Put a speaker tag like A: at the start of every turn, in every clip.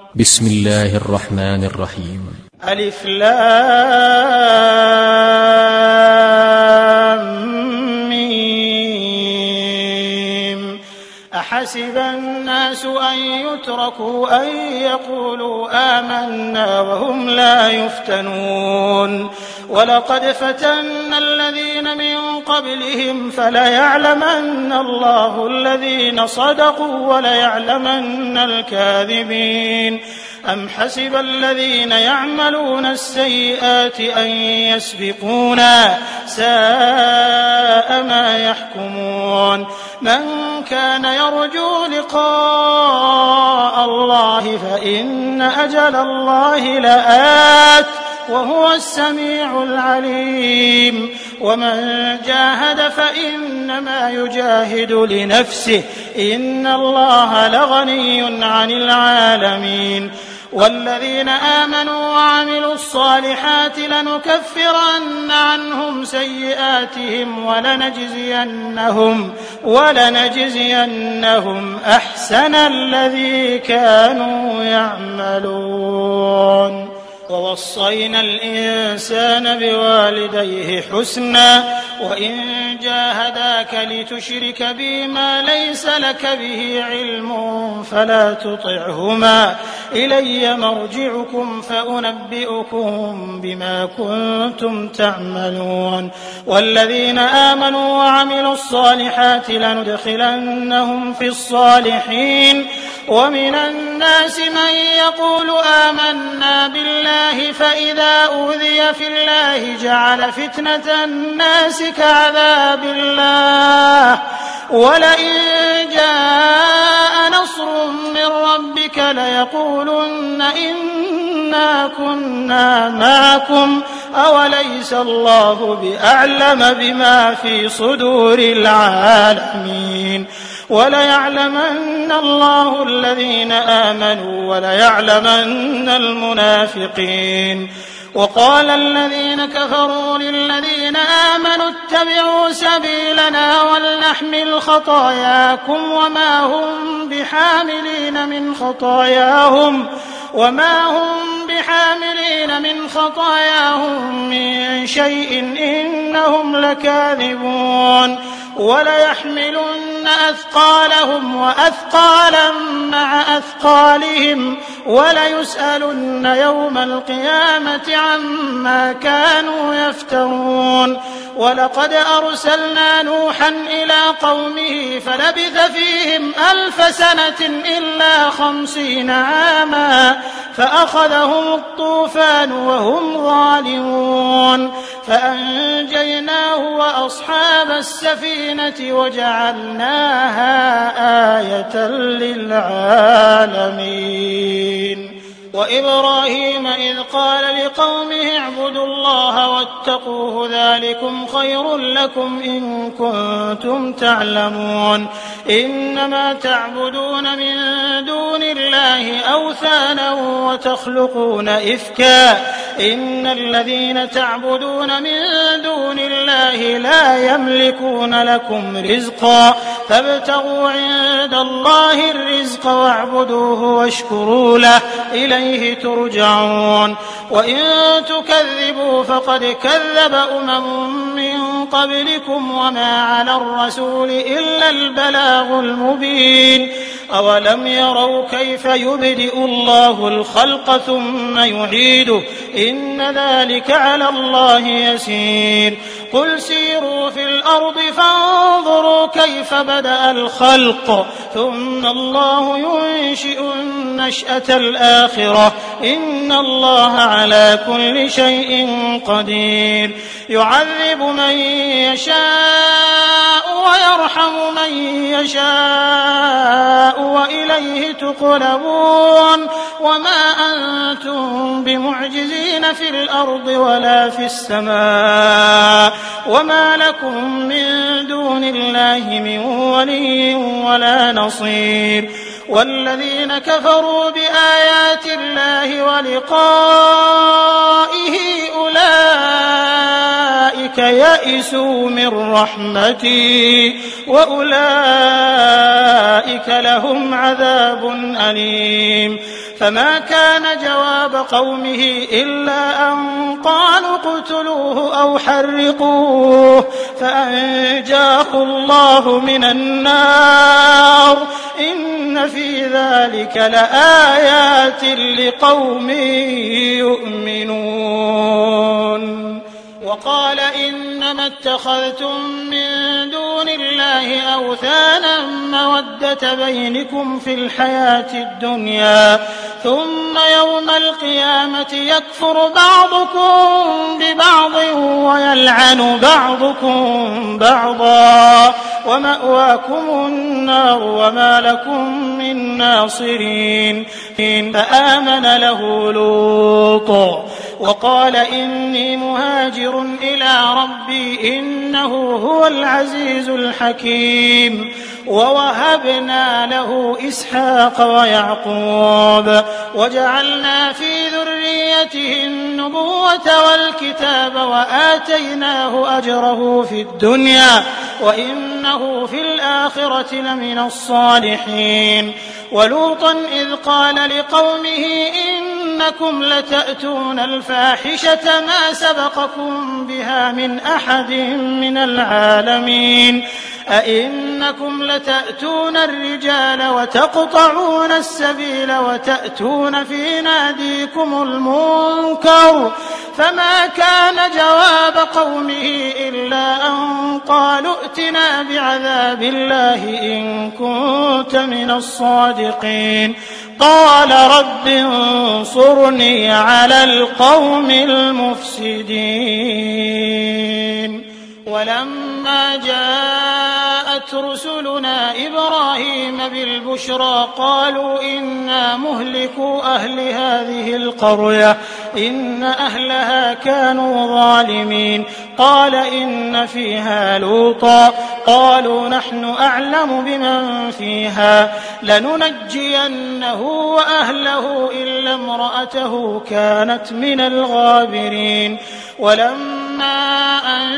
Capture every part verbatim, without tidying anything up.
A: بسم الله الرحمن الرحيم.
B: ألف لام ميم. أحسب الناس أن يتركوا أن يقولوا آمنا وهم لا يفتنون ولقد فتنا الذين من قبلهم فليعلمن الله الذين صدقوا وليعلمن الكاذبين. أم حسب الذين يعملون السيئات أن يسبقونا ساء ما يحكمون. من كان يرجو لقاء الله فإن أجل الله لآت وهو السميع العليم. ومن جاهد فإنما يجاهد لنفسه إن الله لغني عن العالمين. والذين آمنوا وعملوا الصالحات لنكفرن عنهم سيئاتهم ولنجزينهم, ولنجزينهم أحسن الذي كانوا يعملون. ووصينا الإنسان بوالديه حسنا وإن جاهداك لتشرك بي ما ليس لك به علم فلا تطعهما إلي مرجعكم فأنبئكم بما كنتم تعملون. والذين آمنوا وعملوا الصالحات لندخلنهم في الصالحين. ومن الناس من يقول آمنا بالله فإذا أوذي في الله جعل فتنة الناس كعذاب الله ولئن جاء نصر من ربك ليقولن إنا كنا معكم أوليس الله بأعلم بما في صدور العالمين. وليعلمن الله الذين آمنوا وليعلمن المنافقين. وقال الذين كفروا للذين آمنوا اتبعوا سبيلنا ولنحمل خطاياكم وما هم بحاملين من خطاياهم وما هم بحاملين من خطاياهم من شيء إنهم لكاذبون. وليحملن أثقالهم وأثقالا مع أثقالهم وليسألن يوم القيامة عما كانوا يفترون. ولقد أرسلنا نوحا إلى قومه فلبث فيهم ألف سنة إلا خمسين عاما فأخذهم الطوفان وهم ظالمون فأنجيناه وأصحاب السفينة وجعلناها آية للعالمين. وإبراهيم إذ قال لقومه اعبدوا الله واتقوه ذلكم خير لكم إن كنتم تعلمون. إنما تعبدون من دون الله أوثانا وتخلقون إفكا إن الذين تعبدون من دون الله لا يملكون لكم رزقا فابتغوا عند الله الرزق واعبدوه واشكروا له إليه ترجعون. وإن تكذبوا فقد كذب أمم من قبلكم وما على الرسول إلا البلاغ المبين. أولم يروا كيف يبدئ الله الخلق ثم يعيده إن ذلك على الله يسير. قل سيروا في الأرض فانظروا كيف بدأ الخلق ثم الله ينشئ النشأة الآخرة إن الله على كل شيء قدير. يعذب من يشاء ويرحم من يشاء وإليه تقلبون. وما أنتم بمعجزين في الأرض ولا في السماء وما لكم من دون الله من ولي ولا نصير. والذين كفروا بآيات الله ولقائه أولئك يئسوا من رحمتي وأولئك لهم عذاب أليم. فما كان جواب قومه إلا أن قالوا اقتلوه أو حرقوه فأنجاه الله من النار إن في ذلك لآيات لقوم يؤمنون. وقال إنما اتخذتم من دون الله أوثانا مودة بينكم في الحياة الدنيا ثم يوم القيامة يكفر بعضكم ببعض ويلعن بعضكم بعضا ومأواكم النار وما لكم من ناصرين. فآمن له لوط وقال إني مهاجر إلى ربي إنه هو العزيز الحكيم. ووهبنا له إسحاق ويعقوب وجعلنا في ذريته النبوة والكتاب وآتيناه أجره في الدنيا وإنه في الآخرة لمن الصالحين. ولوطا إذ قال لقومه إنكم لتأتون الفاحشة ما سبقكم بها من أحد من العالمين أئنكم لتأتون الرجال وتقطعون السبيل وتأتون في ناديكم المنكر فما كان جواب قومه إلا أن قالوا ائتنا بعذاب الله إن كنت من الصادقين. قال رب انصرني على القوم المفسدين. ولما جاءت رسلنا إبراهيم بالبشرى قالوا إنا مهلكو أهل هذه القرية إن أهلها كانوا ظالمين. قال إن فيها لوطا قالوا نحن أعلم بمن فيها لننجينه وأهله إلا امرأته كانت من الغابرين. ولما أن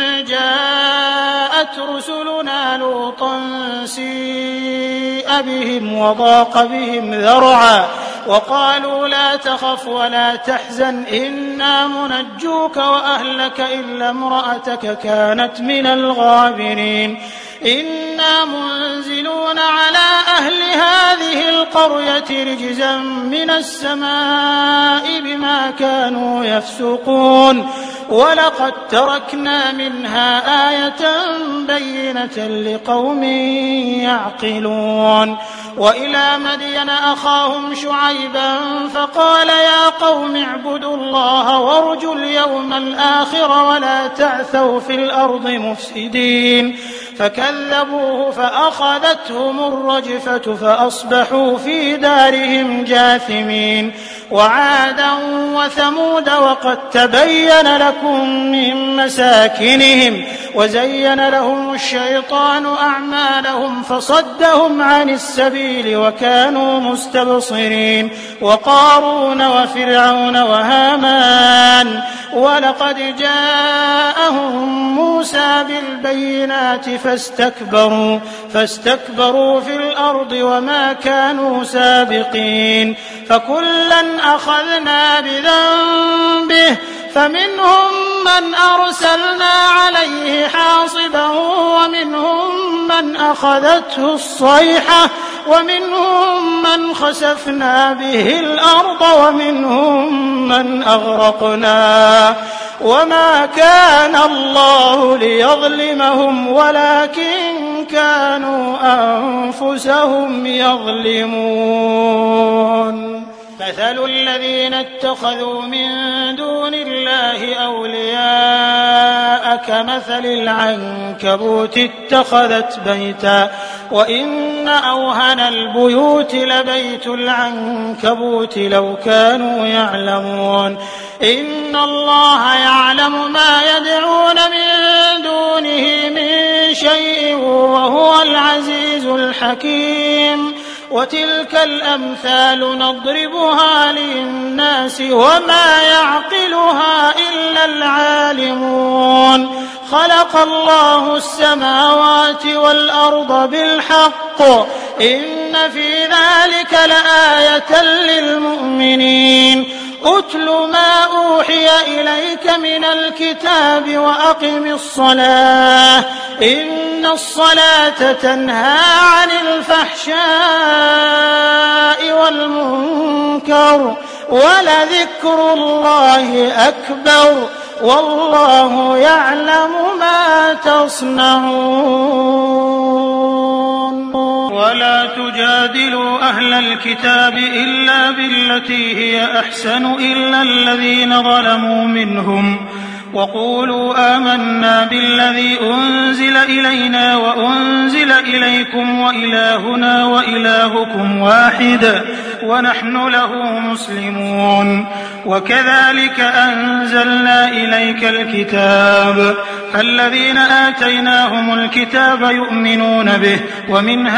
B: جاءت رسلنا لوطا سيء بهم وضاق بهم ذرعا وقالوا لا تخف ولا تحزن إنا منجوك وأهلك إلا امرأتك كانت من الغابرين. إنا منزلون على أهل هذه القرية رجزا من السماء بما كانوا يفسقون ولقد تركنا منها آية بينة لقوم يعقلون. وإلى مدين أخاهم شعيبا فقال يا قوم اعبدوا الله وارجوا اليوم الآخر ولا تعثوا في الأرض مفسدين. فكذبوه فأخذتهم الرجفة فأصبحوا في دارهم جاثمين. وعادا وثمود وقد تبين لكم من مساكنهم وزين لهم الشيطان أعمالهم فصدهم عن السبيل وكانوا مستبصرين. وقارون وفرعون وهامان ولقد جاءهم موسى بالبينات فاستكبروا فاستكبروا في الأرض وما كانوا سابقين. فكلا أخذنا بذنبه فمنهم من أرسلنا عليه حاصبا ومنهم من أخذته الصيحة ومنهم من خسفنا به الأرض ومنهم من أغرقنا. وما كان الله ليظلمهم ولكن كانوا أنفسهم يظلمون. مثل الذين اتخذوا من دون الله أولياء كمثل العنكبوت اتخذت بيتا وإن أوهن البيوت لبيت العنكبوت لو كانوا يعلمون. إن الله يعلم ما يدعون من دونه من شيء وهو العزيز الحكيم. وتلك الأمثال نضربها للناس وما يعقلها إلا العالمون خلق الله السماوات والأرض بالحق إن في ذلك لآية للمؤمنين أتل ما أوحي إليك من الكتاب وأقم الصلاة إن الصلاة تنهى عن الفحشاء والمنكر ولذكر الله أكبر والله يعلم ما تصنعون ولا تجادلوا أهل الكتاب إلا بالتي هي أحسن إلا الذين ظلموا منهم وقولوا آمنا بالذي أنزل إلينا وأنزل إليكم وإلهنا وإلهكم واحد ونحن له مسلمون وكذلك أنزلنا إليك الكتاب فالذين آتيناهم الكتاب يؤمنون به ومن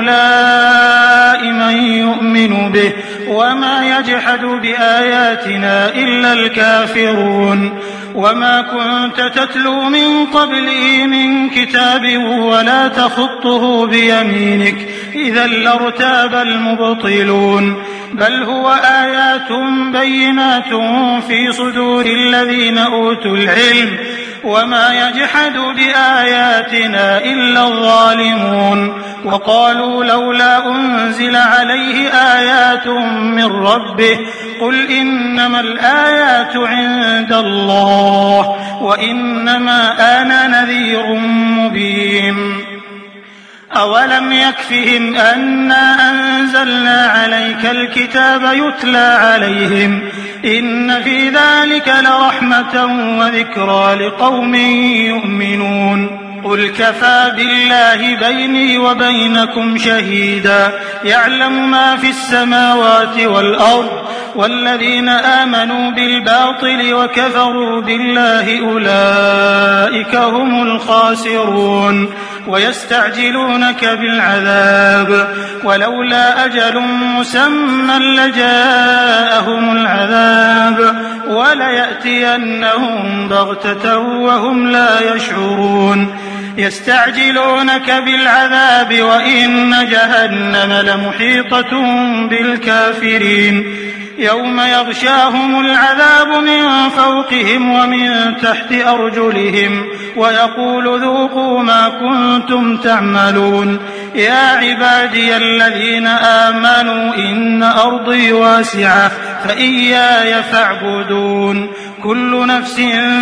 B: هؤلاء من يؤمن به وما يجحد بآياتنا إلا الكافرون وما كنت تتلو من قبله من كتاب ولا تخطه بيمينك إذا لارتاب المبطلون بل هو آيات بينات في صدور الذين أوتوا العلم وما يجحد بآياتنا إلا الظالمون وقالوا لولا أنزل عليه آيات من ربه قل إنما الآيات عند الله وإنما أنا نذير مبين أولم يكفهم أنا أنزلنا عليك الكتاب يتلى عليهم إن في ذلك لرحمة وذكرى لقوم يؤمنون قل كفى بالله بيني وبينكم شهيدا يعلم ما في السماوات والأرض والذين آمنوا بالباطل وكفروا بالله أولئك هم الخاسرون ويستعجلونك بالعذاب ولولا أجل مسمى لجاءهم العذاب وليأتينهم بغتة وهم لا يشعرون يستعجلونك بالعذاب وإن جهنم لمحيطة بالكافرين يوم يغشاهم العذاب من فوقهم ومن تحت أرجلهم ويقول ذوقوا ما كنتم تعملون يا عبادي الذين آمنوا إن أرضي واسعة فإياي فاعبدون كل نفس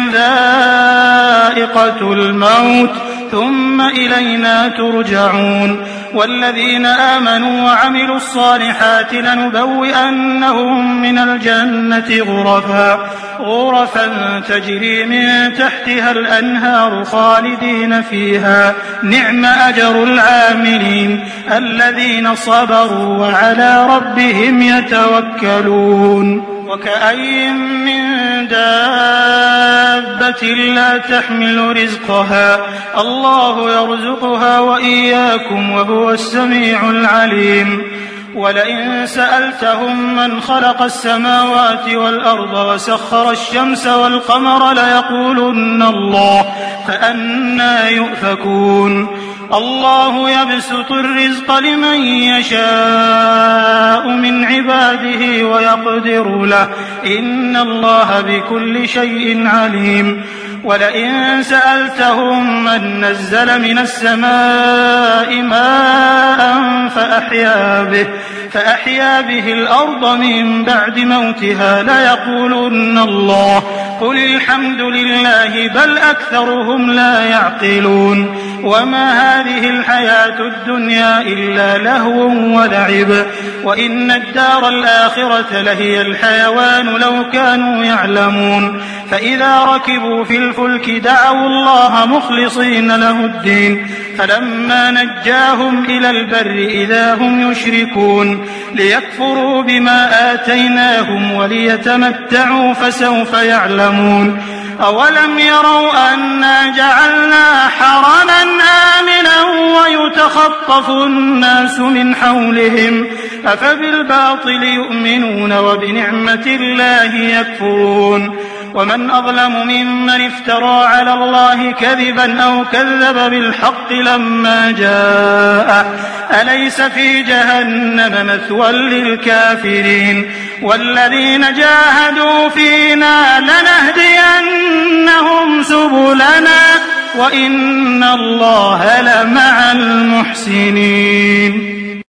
B: ذائقة الموت ثم إلينا ترجعون والذين آمنوا وعملوا الصالحات لنبوئنهم من الجنة غرفا غرفا تجري من تحتها الأنهار خالدين فيها نعم أجر العاملين الذين صبروا وعلى ربهم يتوكلون وكأين من دابة لا تحمل رزقها الله يرزقها وإياكم وهو السميع العليم ولئن سألتهم من خلق السماوات والأرض وسخر الشمس والقمر ليقولن الله فأنى يؤفكون الله يبسط الرزق لمن يشاء من عباده ويقدر له إن الله بكل شيء عليم ولئن سألتهم من نزل من السماء ماء فأحيا به فأحيا به الأرض من بعد موتها ليقولن الله قل الحمد لله بل أكثرهم لا يعقلون وما هذه الحياة الدنيا إلا لهو ولعب وإن الدار الآخرة لهي الحيوان لو كانوا يعلمون فإذا ركبوا في الفلك دعوا الله مخلصين له الدين فلما نجاهم إلى البر إذا هم يشركون ليكفروا بما آتيناهم وليتمتعوا فسوف يعلمون أولم يروا أنا جعلنا حرما آمنا ويتخطف الناس من حولهم أفبالباطل يؤمنون وبنعمة الله يكفرون ومن أظلم ممن افترى على الله كذبا أو كذب بالحق لما جاءه أليس في جهنم مثوى للكافرين والذين جاهدوا فينا لنهدينهم سبلنا وإن الله لمع المحسنين.